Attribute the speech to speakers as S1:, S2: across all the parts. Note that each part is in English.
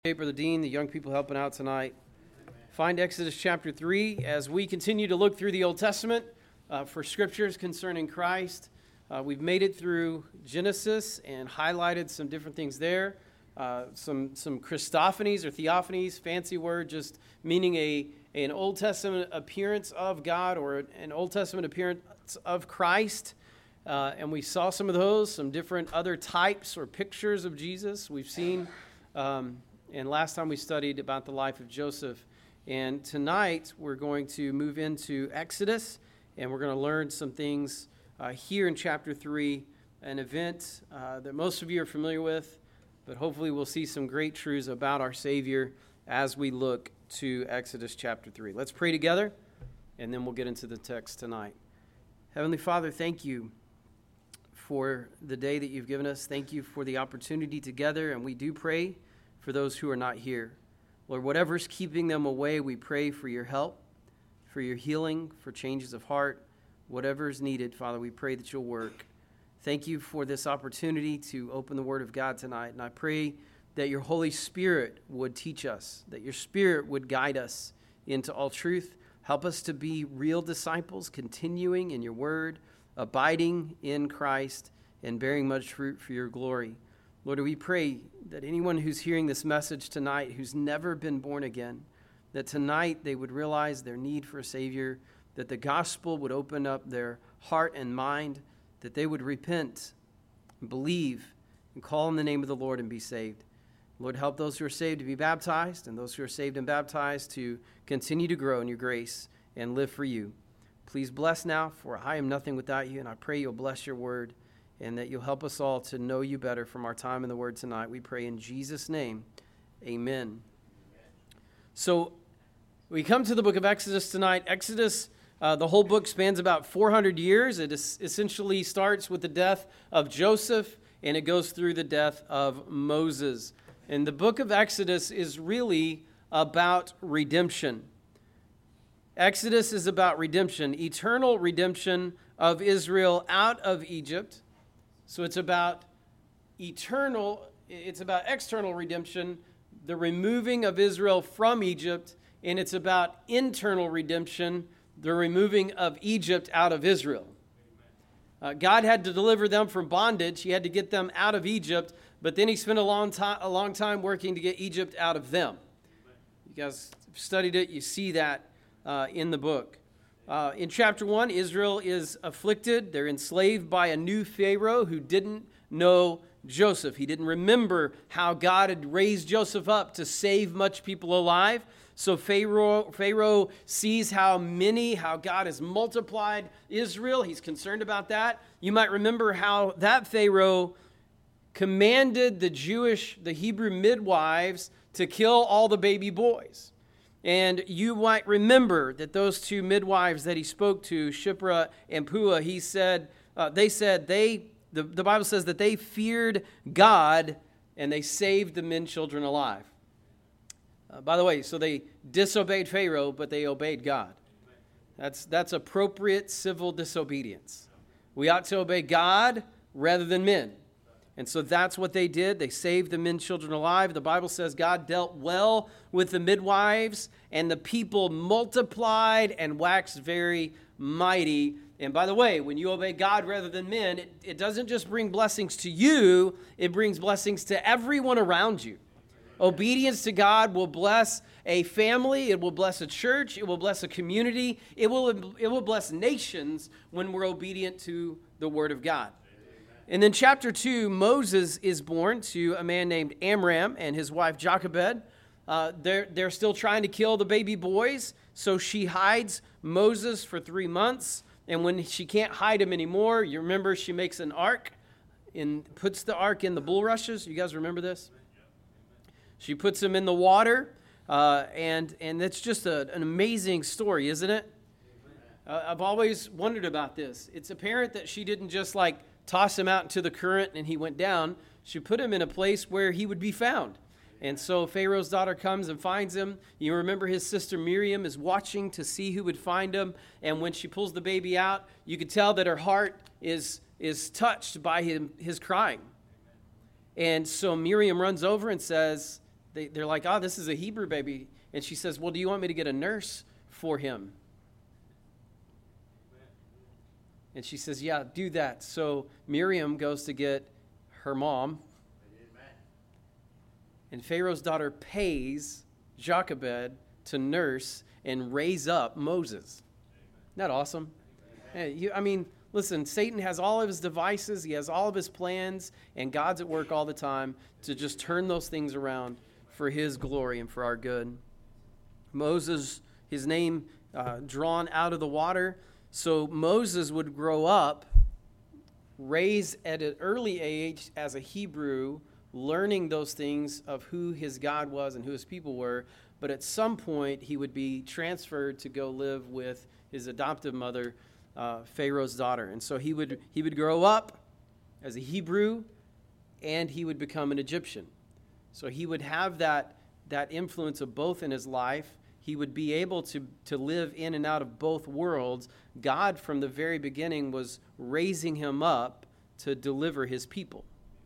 S1: Brother Dean, the young people helping out tonight. Find Exodus chapter 3 as we continue to look through the Old Testament for scriptures concerning Christ. We've made it through Genesis and highlighted some different things there. Some Christophanies or theophanies, fancy word, just meaning an Old Testament appearance of God or an Old Testament appearance of Christ. And we saw some of those, some different other types or pictures of Jesus. We've seen... And last time we studied about the life of Joseph. And tonight we're going to move into Exodus, and we're going to learn some things here in chapter 3, an event that most of you are familiar with, but hopefully we'll see some great truths about our Savior as we look to Exodus chapter 3. Let's pray together, and then we'll get into the text tonight. Heavenly Father, thank you for the day that you've given us. Thank you for the opportunity together, and we do pray for those who are not here. Lord, whatever's keeping them away, we pray for your help, for your healing, for changes of heart. Whatever is needed, Father, we pray that you'll work. Thank you for this opportunity to open the Word of God tonight. And I pray that your Holy Spirit would teach us, that your Spirit would guide us into all truth. Help us to be real disciples, continuing in your Word, abiding in Christ, and bearing much fruit for your glory. Lord, we pray that anyone who's hearing this message tonight who's never been born again, that tonight they would realize their need for a Savior, that the gospel would open up their heart and mind, that they would repent and believe and call on the name of the Lord and be saved. Lord, help those who are saved to be baptized and those who are saved and baptized to continue to grow in your grace and live for you. Please bless now, for I am nothing without you, and I pray you'll bless your word, and that you'll help us all to know you better from our time in the Word tonight. We pray in Jesus' name, amen. So we come to the book of Exodus tonight. Exodus, the whole book spans about 400 years. It essentially starts with the death of Joseph, and it goes through the death of Moses. And the book of Exodus is really about redemption. Exodus is about redemption, eternal redemption of Israel out of Egypt. So it's about external redemption, the removing of Israel from Egypt, and it's about internal redemption, the removing of Egypt out of Israel. God had to deliver them from bondage. He had to get them out of Egypt, but then he spent a long time working to get Egypt out of them. You guys studied it. You see that in the book. In chapter 1, Israel is afflicted. They're enslaved by a new Pharaoh who didn't know Joseph. He didn't remember how God had raised Joseph up to save much people alive. So Pharaoh sees how God has multiplied Israel. He's concerned about that. You might remember how that Pharaoh commanded the Hebrew midwives to kill all the baby boys. And you might remember that those two midwives that he spoke to, Shiphrah and Puah, the Bible says that they feared God and they saved the men, children alive. By the way, so they disobeyed Pharaoh, but they obeyed God. That's appropriate civil disobedience. We ought to obey God rather than men. And so that's what they did. They saved the men, children alive. The Bible says God dealt well with the midwives, and the people multiplied and waxed very mighty. And by the way, when you obey God rather than men, it doesn't just bring blessings to you, it brings blessings to everyone around you. Obedience to God will bless a family, it will bless a church, it will bless a community, it will bless nations when we're obedient to the Word of God. And then chapter 2, Moses is born to a man named Amram and his wife Jochebed. They're still trying to kill the baby boys, so she hides Moses for 3 months. And when she can't hide him anymore, you remember she makes an ark and puts the ark in the bulrushes. You guys remember this? She puts him in the water, and it's just an amazing story, isn't it? I've always wondered about this. It's apparent that she didn't just toss him out into the current and he went down. She put him in a place where he would be found. And so Pharaoh's daughter comes and finds him. You remember his sister Miriam is watching to see who would find him. And when she pulls the baby out, you could tell that her heart is touched by his crying. And so Miriam runs over and says, they're like, oh, this is a Hebrew baby. And she says, well, do you want me to get a nurse for him? And she says, yeah, do that. So Miriam goes to get her mom. And Pharaoh's daughter pays Jochebed to nurse and raise up Moses. Isn't that awesome? Listen, Satan has all of his devices. He has all of his plans. And God's at work all the time to just turn those things around for his glory and for our good. Moses, his name drawn out of the water. So Moses would grow up, raised at an early age as a Hebrew, learning those things of who his God was and who his people were. But at some point, he would be transferred to go live with his adoptive mother, Pharaoh's daughter. And so he would grow up as a Hebrew, and he would become an Egyptian. So he would have that influence of both in his life. He would be able to live in and out of both worlds. God, from the very beginning, was raising him up to deliver his people.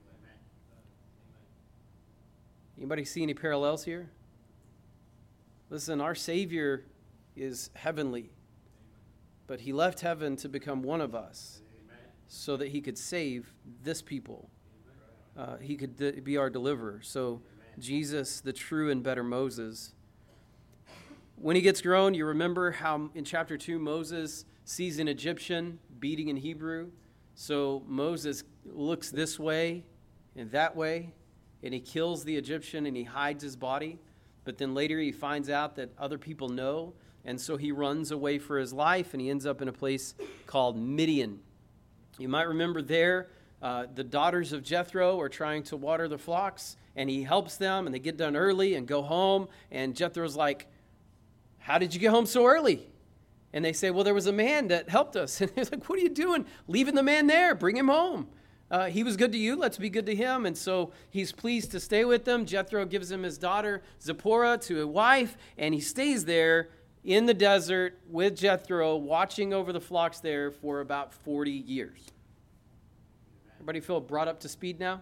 S1: Anybody see any parallels here? Listen, our Savior is heavenly, but he left heaven to become one of us so that he could save this people. He could be our deliverer. So Jesus, the true and better Moses. When he gets grown, you remember how in chapter 2, Moses sees an Egyptian beating an Hebrew. So Moses looks this way and that way, and he kills the Egyptian and he hides his body. But then later he finds out that other people know, and so he runs away for his life, and he ends up in a place called Midian. You might remember there, the daughters of Jethro are trying to water the flocks, and he helps them, and they get done early and go home, and Jethro's like, how did you get home so early? And they say, well, there was a man that helped us. And he's like, what are you doing? Leaving the man there. Bring him home. He was good to you. Let's be good to him. And so he's pleased to stay with them. Jethro gives him his daughter, Zipporah, to a wife. And he stays there in the desert with Jethro, watching over the flocks there for about 40 years. Everybody feel brought up to speed now?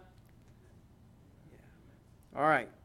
S1: Yeah. All right.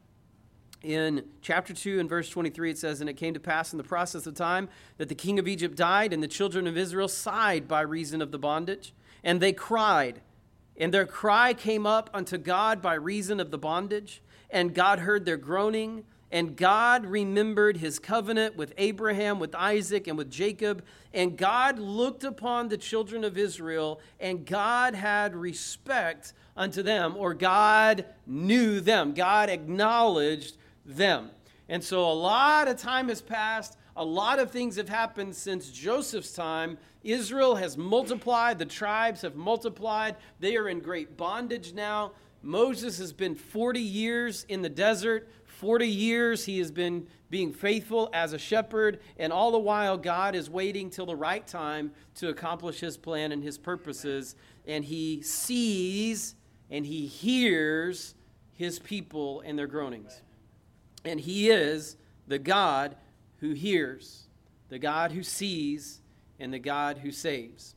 S1: In chapter 2 and verse 23, it says, and it came to pass in the process of time that the king of Egypt died, and the children of Israel sighed by reason of the bondage. And they cried, and their cry came up unto God by reason of the bondage. And God heard their groaning, and God remembered his covenant with Abraham, with Isaac, and with Jacob. And God looked upon the children of Israel, and God had respect unto them, or God knew them. God acknowledged them. And so a lot of time has passed. A lot of things have happened since Joseph's time. Israel has multiplied. The tribes have multiplied. They are in great bondage now. Moses has been 40 years in the desert. 40 years he has been being faithful as a shepherd. And all the while, God is waiting till the right time to accomplish his plan and his purposes. And he sees and he hears his people and their groanings. And he is the God who hears, the God who sees, and the God who saves.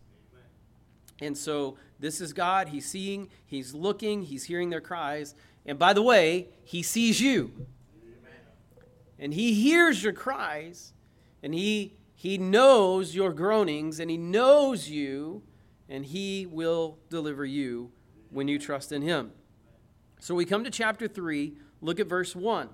S1: Amen. And so this is God. He's seeing, he's looking, he's hearing their cries. And by the way, he sees you. Amen. And he hears your cries, and he knows your groanings, and he knows you, and he will deliver you when you trust in him. So we come to chapter 3, look at verse 1.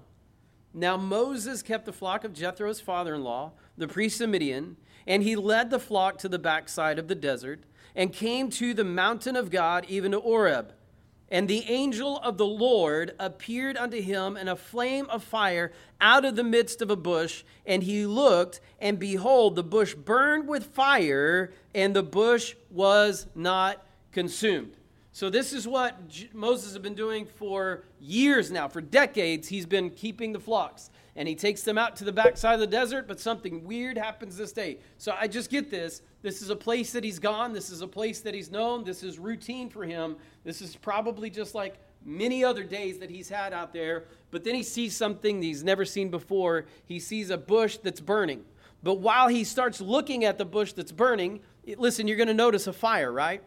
S1: Now Moses kept the flock of Jethro's father-in-law, the priest of Midian, and he led the flock to the backside of the desert and came to the mountain of God, even to Oreb. And the angel of the Lord appeared unto him in a flame of fire out of the midst of a bush. And he looked, and behold, the bush burned with fire, and the bush was not consumed. So this is what Moses has been doing for years now. For decades, he's been keeping the flocks. And he takes them out to the backside of the desert, but something weird happens this day. So I just get this. This is a place that he's gone. This is a place that he's known. This is routine for him. This is probably just like many other days that he's had out there. But then he sees something that he's never seen before. He sees a bush that's burning. But while he starts looking at the bush that's burning, listen, you're going to notice a fire, right?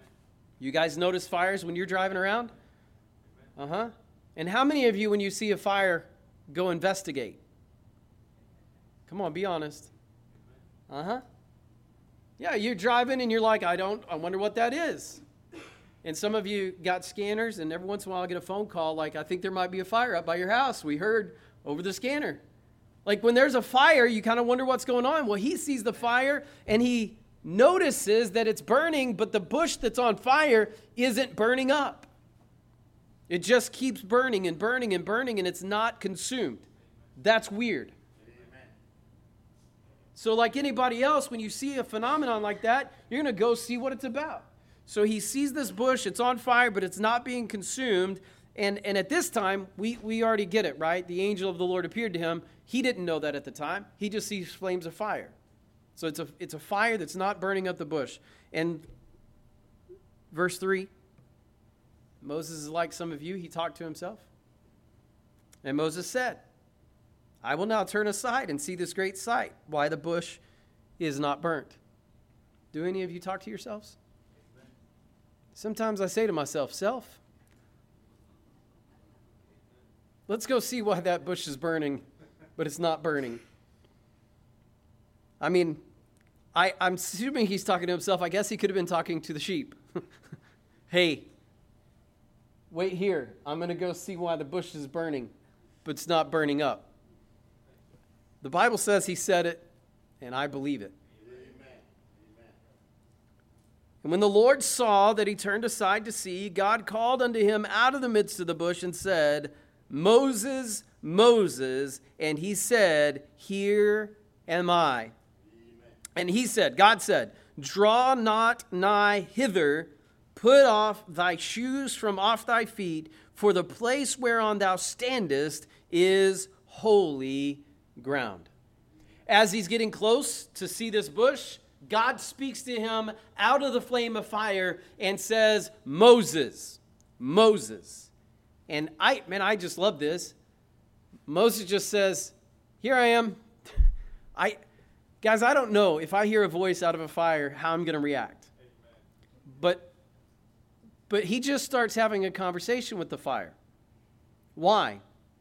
S1: You guys notice fires when you're driving around? Uh-huh. And how many of you, when you see a fire, go investigate? Come on, be honest. Yeah, you're driving and you're like, I wonder what that is. And some of you got scanners, and every once in a while I get a phone call like, I think there might be a fire up by your house. We heard over the scanner. Like when there's a fire, you kind of wonder what's going on. Well, he sees the fire and he notices that it's burning, but the bush that's on fire isn't burning up. It just keeps burning and burning and burning, and it's not consumed. That's weird. So like anybody else, when you see a phenomenon like that, you're going to go see what it's about. So he sees this bush, it's on fire, but it's not being consumed. And at this time, we already get it, right? The angel of the Lord appeared to him. He didn't know that at the time. He just sees flames of fire. So it's a fire that's not burning up the bush. And verse 3, Moses is like some of you. He talked to himself. And Moses said, I will now turn aside and see this great sight, why the bush is not burnt. Do any of you talk to yourselves? Sometimes I say to myself, self, let's go see why that bush is burning, but it's not burning. I mean, I'm assuming he's talking to himself. I guess he could have been talking to the sheep. Hey, wait here. I'm going to go see why the bush is burning, but it's not burning up. The Bible says he said it, and I believe it. Amen. And when the Lord saw that he turned aside to see, God called unto him out of the midst of the bush and said, Moses, Moses. And he said, Here am I. Amen. And he said, God said, Draw not nigh hither, put off thy shoes from off thy feet, for the place whereon thou standest is holy ground. As he's getting close to see this bush, God speaks to him out of the flame of fire and says, Moses, Moses. And I just love this. Moses just says, here I am. Guys, I don't know if I hear a voice out of a fire, how I'm going to react. But he just starts having a conversation with the fire. Why?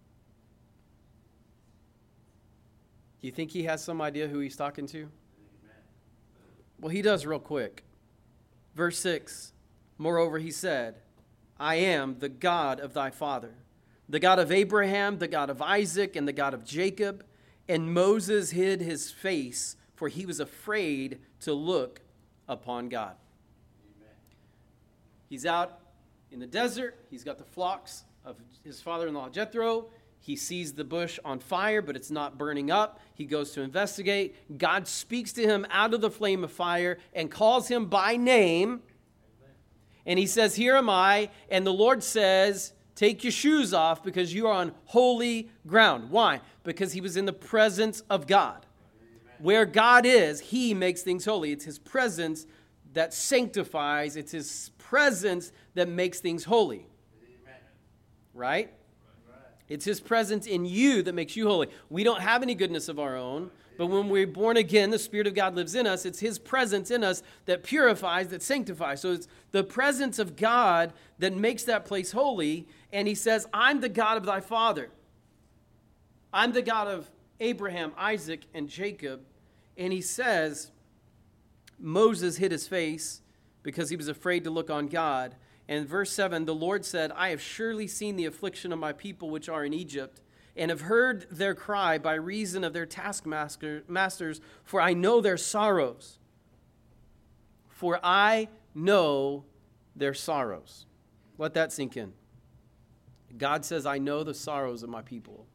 S1: Do you think he has some idea who he's talking to? Well, he does real quick. Verse 6, moreover, he said, I am the God of thy father, the God of Abraham, the God of Isaac, and the God of Jacob. And Moses hid his face, for he was afraid to look upon God. Amen. He's out in the desert. He's got the flocks of his father-in-law Jethro. He sees the bush on fire, but it's not burning up. He goes to investigate. God speaks to him out of the flame of fire and calls him by name. And he says, here am I. And the Lord says, take your shoes off because you are on holy ground. Why? Because he was in the presence of God. Where God is, he makes things holy. It's his presence that sanctifies. It's his presence that makes things holy. Right? It's his presence in you that makes you holy. We don't have any goodness of our own, but when we're born again, the Spirit of God lives in us. It's his presence in us that purifies, that sanctifies. So it's the presence of God that makes that place holy. And he says, I'm the God of thy father. I'm the God of Abraham, Isaac, and Jacob. And he says, Moses hid his face because he was afraid to look on God. And verse 7, the Lord said, I have surely seen the affliction of my people which are in Egypt, and have heard their cry by reason of their taskmasters, for I know their sorrows. For I know their sorrows. Let that sink in. God says, I know the sorrows of my people.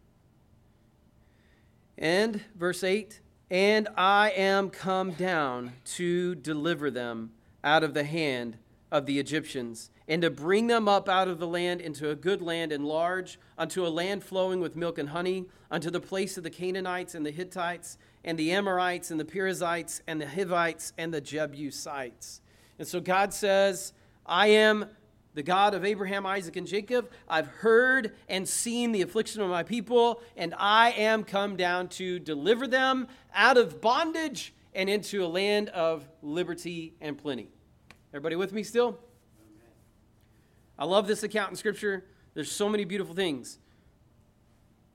S1: And verse 8, and I am come down to deliver them out of the hand of the Egyptians, and to bring them up out of the land into a good land and large, unto a land flowing with milk and honey, unto the place of the Canaanites and the Hittites and the Amorites and the Perizzites and the Hivites and the Jebusites. And so God says, I am the God of Abraham, Isaac, and Jacob. I've heard and seen the affliction of my people, and I am come down to deliver them out of bondage and into a land of liberty and plenty. Everybody with me still? I love this account in Scripture. There's so many beautiful things.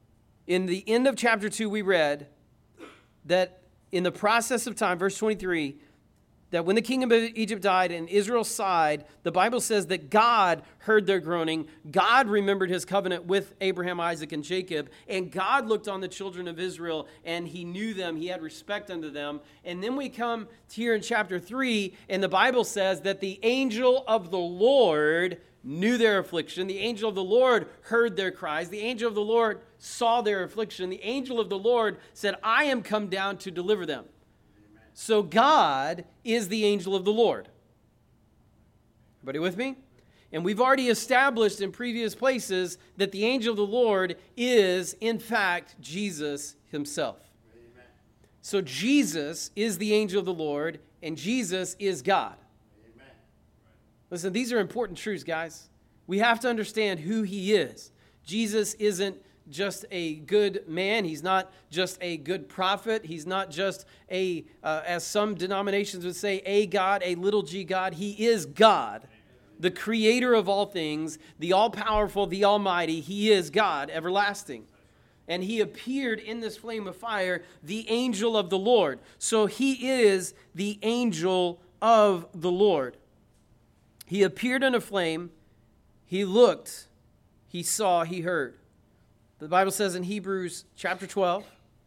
S1: In the end of chapter 2, we read that in the process of time, verse 23, that when the king of Egypt died and Israel sighed, the Bible says that God heard their groaning. God remembered his covenant with Abraham, Isaac, and Jacob. And God looked on the children of Israel and he knew them. He had respect unto them. And then we come here in chapter 3 and the Bible says that the angel of the Lord knew their affliction. The angel of the Lord heard their cries. The angel of the Lord saw their affliction. The angel of the Lord said, I am come down to deliver them. So God is the angel of the Lord. Everybody with me? And we've already established in previous places that the angel of the Lord is, in fact, Jesus himself. Amen. So Jesus is the angel of the Lord, and Jesus is God. Amen. Listen, these are important truths, guys. We have to understand who he is. Jesus isn't just a good man. He's not just a good prophet. He's not just as some denominations would say, a God, a little g God. He is God, the creator of all things, the all-powerful, the almighty. He is God, everlasting. And he appeared in this flame of fire, the angel of the Lord. So he is the angel of the Lord. He appeared in a flame. He looked, he saw, he heard. The Bible says in Hebrews chapter 12,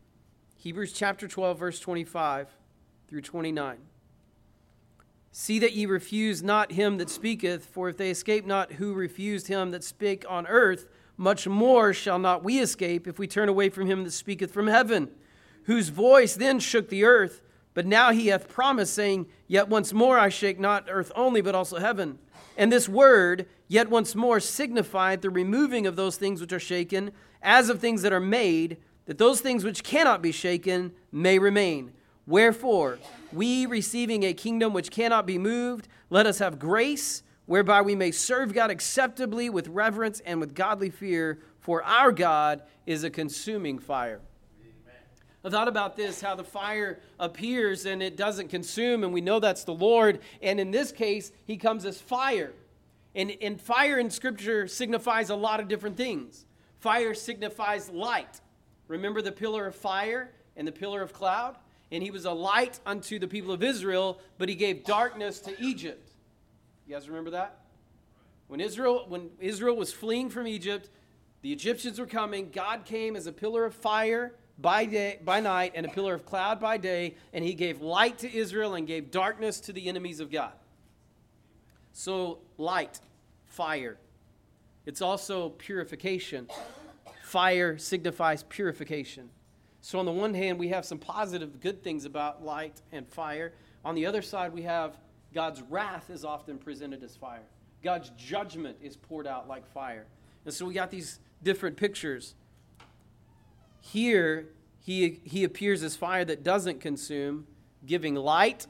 S1: verse 25 through 29. See that ye refuse not him that speaketh, for if they escape not who refused him that spake on earth, much more shall not we escape if we turn away from him that speaketh from heaven, whose voice then shook the earth, but now he hath promised, saying, Yet once more I shake not earth only, but also heaven. And this word, yet once more, signified the removing of those things which are shaken, as of things that are made, that those things which cannot be shaken may remain. Wherefore, we receiving a kingdom which cannot be moved, let us have grace, whereby we may serve God acceptably with reverence and with godly fear, for our God is a consuming fire. I thought about this, how the fire appears and it doesn't consume, and we know that's the Lord. And in this case, he comes as fire. And fire in Scripture signifies a lot of different things. Fire signifies light. Remember the pillar of fire and the pillar of cloud? And he was a light unto the people of Israel, but he gave darkness to Egypt. You guys remember that? When Israel was fleeing from Egypt, the Egyptians were coming. God came as a pillar of fire by night and a pillar of cloud by day, and he gave light to Israel and gave darkness to the enemies of God. So light, fire. It's also purification. Fire signifies purification. So on the one hand, we have some positive, good things about light and fire. On the other side, we have God's wrath is often presented as fire. God's judgment is poured out like fire. And so we got these different pictures. Here, he appears as fire that doesn't consume, giving light,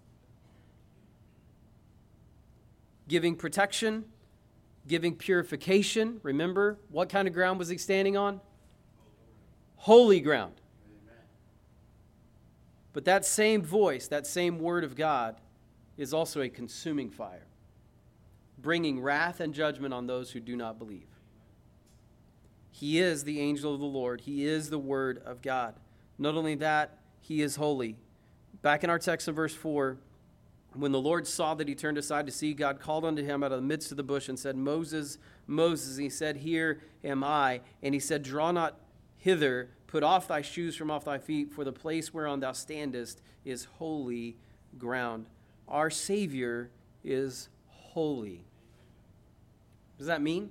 S1: giving protection, giving purification. Remember, what kind of ground was he standing on? Holy ground. Amen. But that same voice, that same word of God, is also a consuming fire, bringing wrath and judgment on those who do not believe. He is the angel of the Lord. He is the word of God. Not only that, he is holy. Back in our text in verse 4, when the Lord saw that he turned aside to see, God called unto him out of the midst of the bush and said, Moses, Moses. And he said, Here am I. And he said, Draw not hither, put off thy shoes from off thy feet, for the place whereon thou standest is holy ground. Our Savior is holy. What does that mean?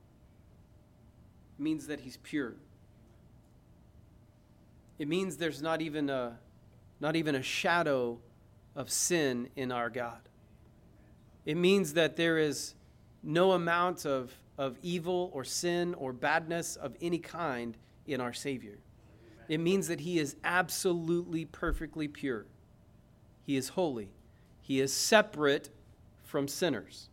S1: It means that he's pure. It means there's not even a shadow of sin in our God. It means that there is no amount of evil or sin or badness of any kind in our Savior. It means that he is absolutely perfectly pure. He is holy. He is separate from sinners.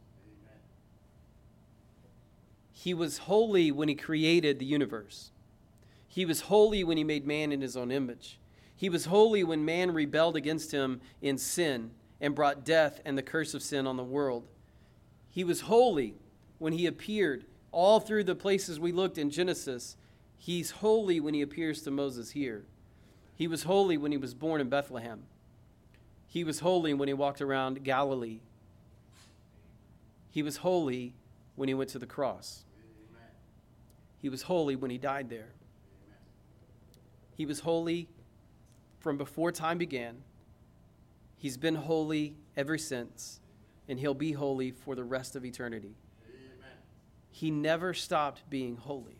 S1: He was holy when he created the universe. He was holy when he made man in his own image. He was holy when man rebelled against him in sin and brought death and the curse of sin on the world. He was holy when he appeared all through the places we looked in Genesis. He's holy when he appears to Moses here. He was holy when he was born in Bethlehem. He was holy when he walked around Galilee. He was holy when he went to the cross. He was holy when he died there. He was holy from before time began. He's been holy ever since, and he'll be holy for the rest of eternity. Amen. He never stopped being holy.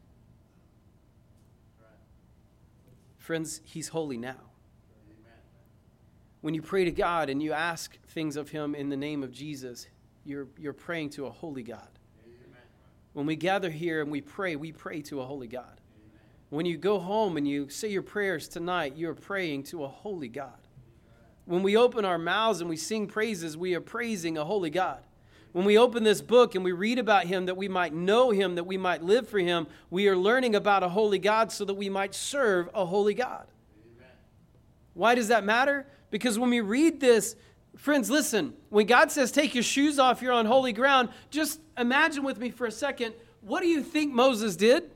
S1: Right. Friends, he's holy now. Amen. When you pray to God and you ask things of him in the name of Jesus, you're praying to a holy God. Amen. When we gather here and we pray to a holy God. Amen. When you go home and you say your prayers tonight, you're praying to a holy God. When we open our mouths and we sing praises, we are praising a holy God. When we open this book and we read about him that we might know him, that we might live for him, we are learning about a holy God so that we might serve a holy God. Amen. Why does that matter? Because when we read this, friends, listen, when God says take your shoes off, you're on holy ground, just imagine with me for a second, what do you think Moses did?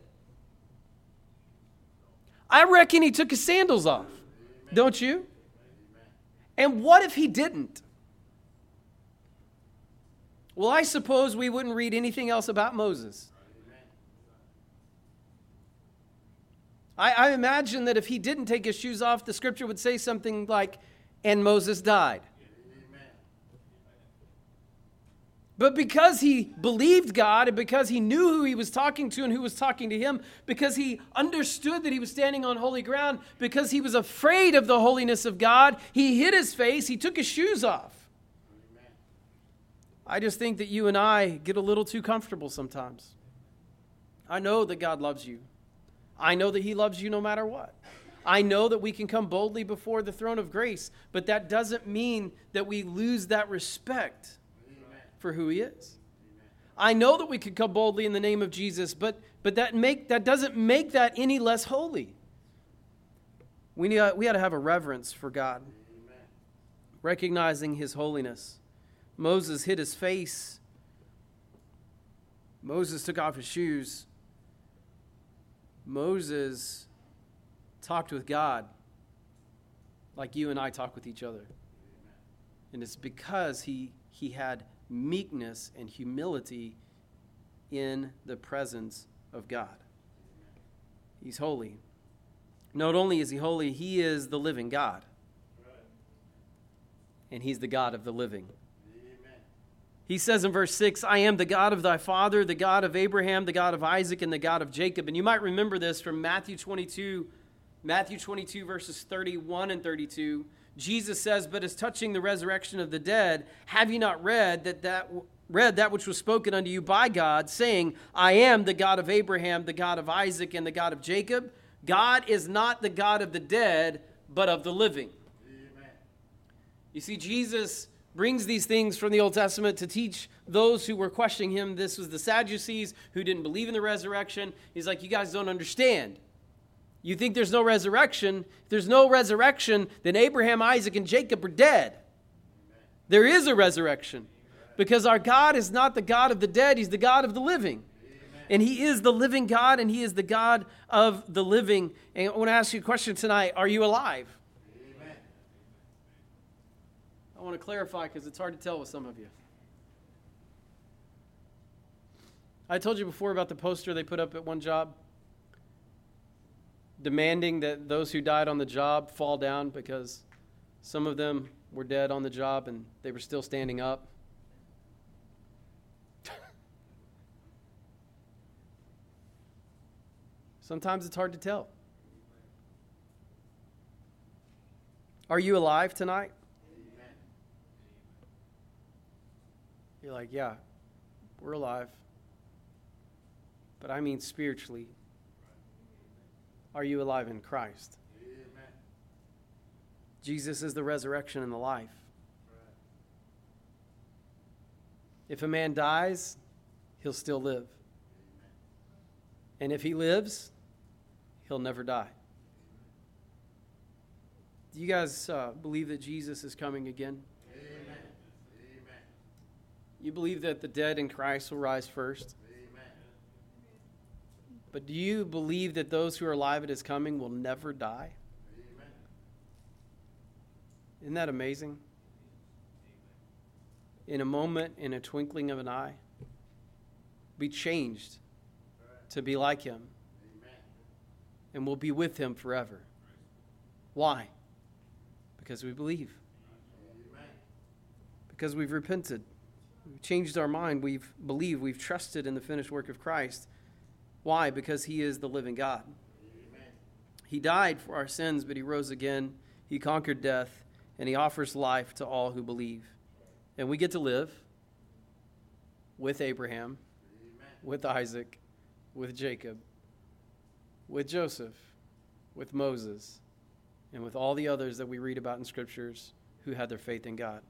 S1: I reckon he took his sandals off. Amen. Don't you? And what if he didn't? Well, I suppose we wouldn't read anything else about Moses. I imagine that if he didn't take his shoes off, the scripture would say something like, and Moses died. But because he believed God and because he knew who he was talking to and who was talking to him, because he understood that he was standing on holy ground, because he was afraid of the holiness of God, he hid his face, he took his shoes off. Amen. I just think that you and I get a little too comfortable sometimes. I know that God loves you. I know that he loves you no matter what. I know that we can come boldly before the throne of grace, but that doesn't mean that we lose that respect for who he is. Amen. I know that we could come boldly in the name of Jesus, but that doesn't make that any less holy. We ought to have a reverence for God, amen, recognizing his holiness. Moses hid his face. Moses took off his shoes. Moses talked with God like you and I talk with each other. Amen. And it's because he had meekness and humility in the presence of God. He's holy. Not only is he holy, he is the living God. And he's the God of the living. Amen. He says in verse 6, I am the God of thy father, the God of Abraham, the God of Isaac, and the God of Jacob. And you might remember this from Matthew 22 verses 31 and 32. Jesus says, but as touching the resurrection of the dead, have you not read that which was spoken unto you by God, saying, I am the God of Abraham, the God of Isaac, and the God of Jacob? God is not the God of the dead, but of the living. Amen. You see, Jesus brings these things from the Old Testament to teach those who were questioning him. This was the Sadducees who didn't believe in the resurrection. He's like, you guys don't understand. You think there's no resurrection? If there's no resurrection, then Abraham, Isaac, and Jacob are dead. Amen. There is a resurrection. Because our God is not the God of the dead, he's the God of the living. Amen. And he is the living God, and he is the God of the living. And I want to ask you a question tonight. Are you alive? Amen. I want to clarify because it's hard to tell with some of you. I told you before about the poster they put up at one job, demanding that those who died on the job fall down because some of them were dead on the job and they were still standing up. Sometimes it's hard to tell. Are you alive tonight? Amen. You're like, yeah, we're alive. But I mean spiritually. Are you alive in Christ? Amen. Jesus is the resurrection and the life. Right. If a man dies, he'll still live. Amen. And if he lives, he'll never die. Do you guys believe that Jesus is coming again? Amen. Amen. You believe that the dead in Christ will rise first? Amen. But do you believe that those who are alive at his coming will never die?
S2: Amen.
S1: Isn't that amazing? In a moment, in a twinkling of an eye, be changed to be like him.
S2: Amen.
S1: And we'll be with him forever. Why? Because we believe.
S2: Amen.
S1: Because we've repented. We've changed our mind. We've believed. We've trusted in the finished work of Christ. Why? Because he is the living God.
S2: Amen.
S1: He died for our sins, but he rose again. He conquered death, and he offers life to all who believe. And we get to live with Abraham,
S2: Amen.
S1: with Isaac, with Jacob, with Joseph, with Moses, and with all the others that we read about in scriptures who had their faith in God.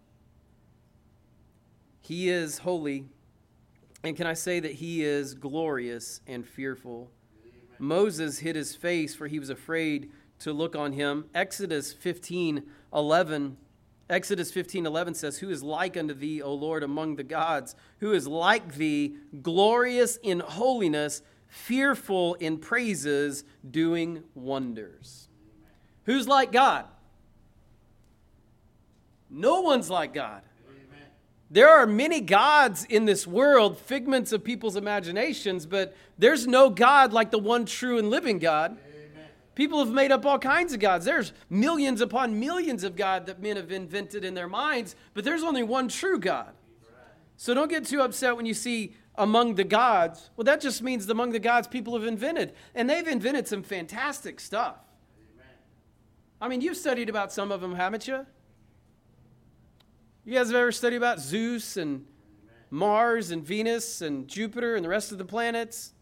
S1: He is holy, and can I say that he is glorious and fearful?
S2: Amen.
S1: Moses hid his face, for he was afraid to look on him. Exodus 15:11 says, "Who is like unto thee, O Lord, among the gods? Who is like thee, glorious in holiness, fearful in praises, doing wonders?"
S2: Amen.
S1: Who's like God? No one's like God.
S2: Amen.
S1: There are many gods in this world, figments of people's imaginations, but there's no God like the one true and living God.
S2: Amen.
S1: People have made up all kinds of gods. There's millions upon millions of gods that men have invented in their minds, but there's only one true God. So don't get too upset when you see among the gods. Well, that just means among the gods people have invented. And they've invented some fantastic stuff.
S2: Amen.
S1: I mean, you've studied about some of them, haven't you? You guys have ever studied about Zeus and Mars and Venus and Jupiter and the rest of the planets?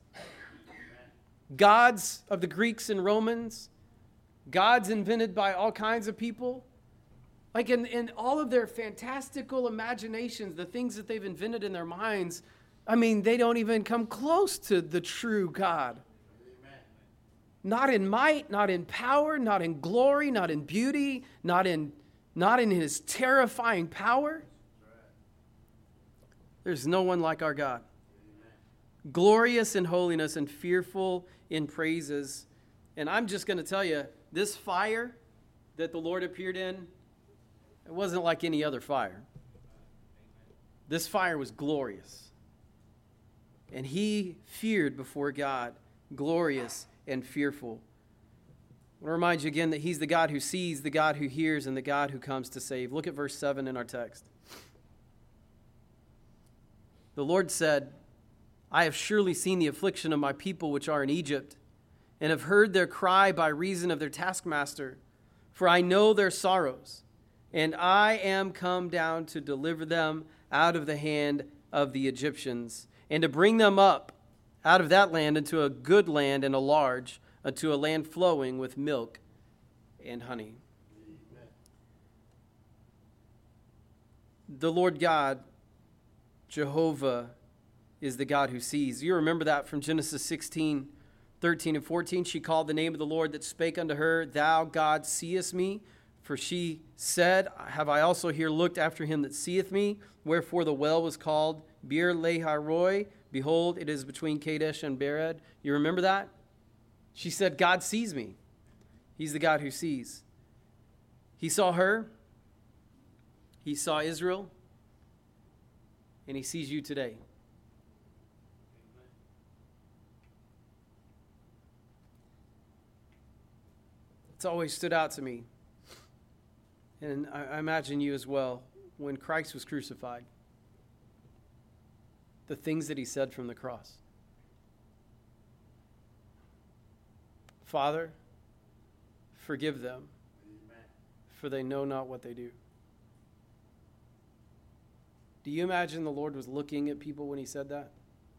S1: Gods of the Greeks and Romans, gods invented by all kinds of people. Like in all of their fantastical imaginations, the things that they've invented in their minds, I mean, they don't even come close to the true God.
S2: Amen.
S1: Not in might, not in power, not in glory, not in beauty, not in his terrifying power. There's no one like our God. Glorious in holiness and fearful in praises. And I'm just going to tell you, this fire that the Lord appeared in, it wasn't like any other fire. This fire was glorious. And he feared before God, glorious and fearful. I want to remind you again that he's the God who sees, the God who hears, and the God who comes to save. Look at verse 7 in our text. The Lord said, "I have surely seen the affliction of my people which are in Egypt, and have heard their cry by reason of their taskmaster. For I know their sorrows, and I am come down to deliver them out of the hand of the Egyptians, and to bring them up out of that land into a good land and a large, unto a land flowing with milk and honey."
S2: Amen.
S1: The Lord God, Jehovah, is the God who sees. You remember that from Genesis 16, 13 and 14. She called the name of the Lord that spake unto her, "Thou, God, seest me." For she said, "Have I also here looked after him that seeth me?" Wherefore the well was called Beer Lahai Roi. Behold, it is between Kadesh and Bered. You remember that? She said, "God sees me." He's the God who sees. He saw her. He saw Israel. And he sees you today. It's always stood out to me, and I imagine you as well, when Christ was crucified, the things that he said from the cross. "Father, forgive them,
S2: Amen.
S1: for they know not what they do." Do you imagine the Lord was looking at people when he said that?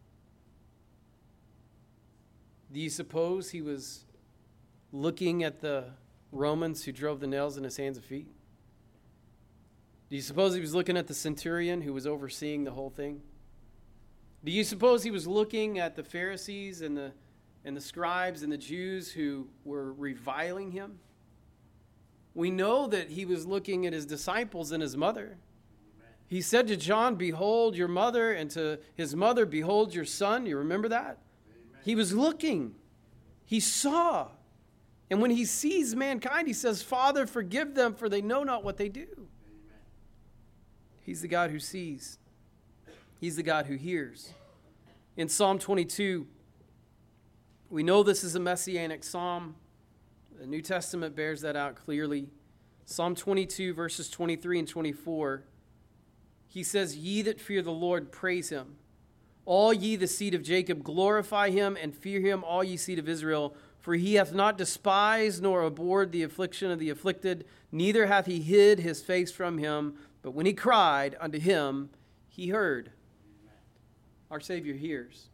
S1: Do you suppose he was looking at the Romans who drove the nails in his hands and feet? Do you suppose he was looking at the centurion who was overseeing the whole thing? Do you suppose he was looking at the Pharisees and the scribes and the Jews who were reviling him? We know that he was looking at his disciples and his mother. He said to John, "Behold your mother," and to his mother, "Behold your son." You remember that?
S2: Amen.
S1: He was looking. He saw. And when he sees mankind, he says, Father, forgive them, for they know not what they do.
S2: Amen.
S1: He's the God who sees. He's the God who hears. In Psalm 22, we know this is a messianic psalm. The New Testament bears that out clearly. Psalm 22, verses 23 and 24, he says, Ye that fear the Lord, praise him. All ye the seed of Jacob, glorify him and fear him, all ye seed of Israel. For he hath not despised nor abhorred the affliction of the afflicted, neither hath he hid his face from him. But when he cried unto him, he heard. Our Savior hears.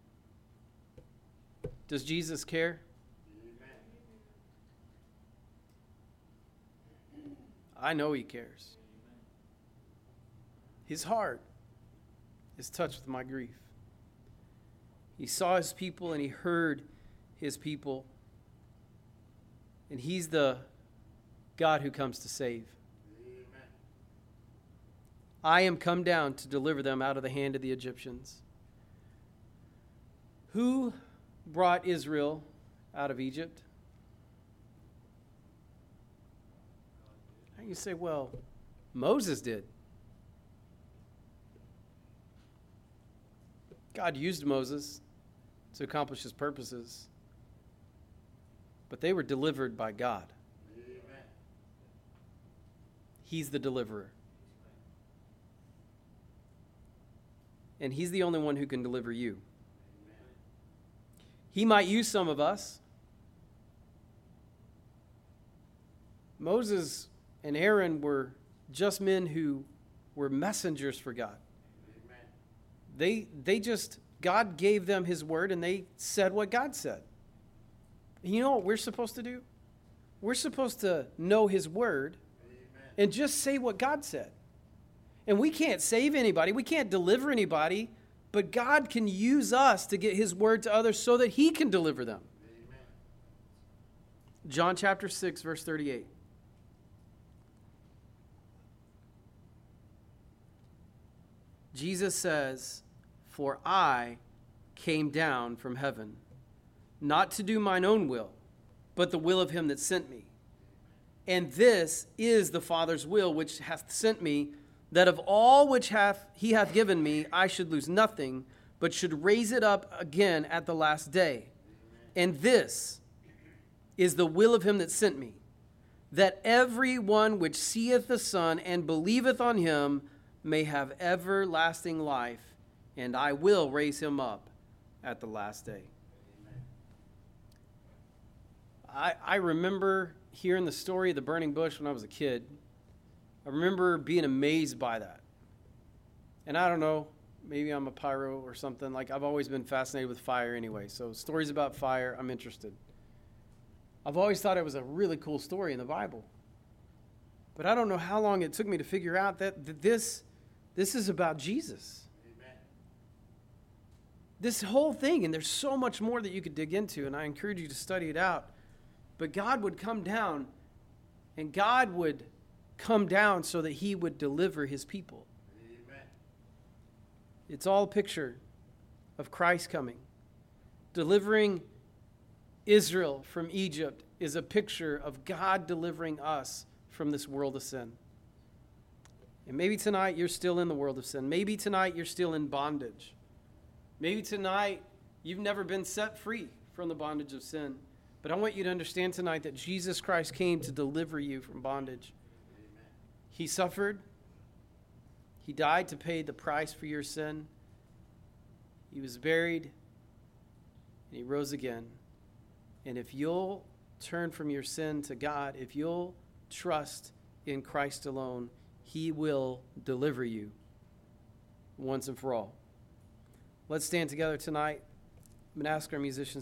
S1: Does Jesus care? I know he cares. His heart is touched with my grief. He saw his people and he heard his people. And he's the God who comes to save.
S2: Amen.
S1: I am come down to deliver them out of the hand of the Egyptians. Who brought Israel out of Egypt? And you say, well, Moses did. God used Moses to accomplish his purposes, but they were delivered by God.
S2: Amen.
S1: He's the deliverer. And he's the only one who can deliver you. He might use some of us. Moses and Aaron were just men who were messengers for God. God gave them his word and they said what God said. And you know what we're supposed to do? We're supposed to know his word and just say what God said. And we can't save anybody. We can't deliver anybody. But God can use us to get his word to others so that he can deliver them.
S2: Amen.
S1: John chapter 6, verse 38. Jesus says, For I came down from heaven, not to do mine own will, but the will of him that sent me. And this is the Father's will which hath sent me, that of all which he hath given me, I should lose nothing, but should raise it up again at the last day. And this is the will of him that sent me, that every one which seeth the Son and believeth on him may have everlasting life, and I will raise him up at the last day. I remember hearing the story of the burning bush when I was a kid. I remember being amazed by that. And I don't know, maybe I'm a pyro or something. Like, I've always been fascinated with fire anyway. So stories about fire, I'm interested. I've always thought it was a really cool story in the Bible. But I don't know how long it took me to figure out that this is about Jesus.
S2: Amen.
S1: This whole thing, and there's so much more that you could dig into, and I encourage you to study it out. But God would come down, and God would come down so that he would deliver his people.
S2: Amen.
S1: It's all a picture of Christ coming. Delivering Israel from Egypt is a picture of God delivering us from this world of sin. And maybe tonight you're still in the world of sin. Maybe tonight you're still in bondage. Maybe tonight you've never been set free from the bondage of sin. But I want you to understand tonight that Jesus Christ came to deliver you from bondage.
S2: Amen.
S1: He suffered. He died to pay the price for your sin. He was buried. And he rose again. And if you'll turn from your sin to God, if you'll trust in Christ alone, he will deliver you once and for all. Let's stand together tonight. I'm going to ask our musicians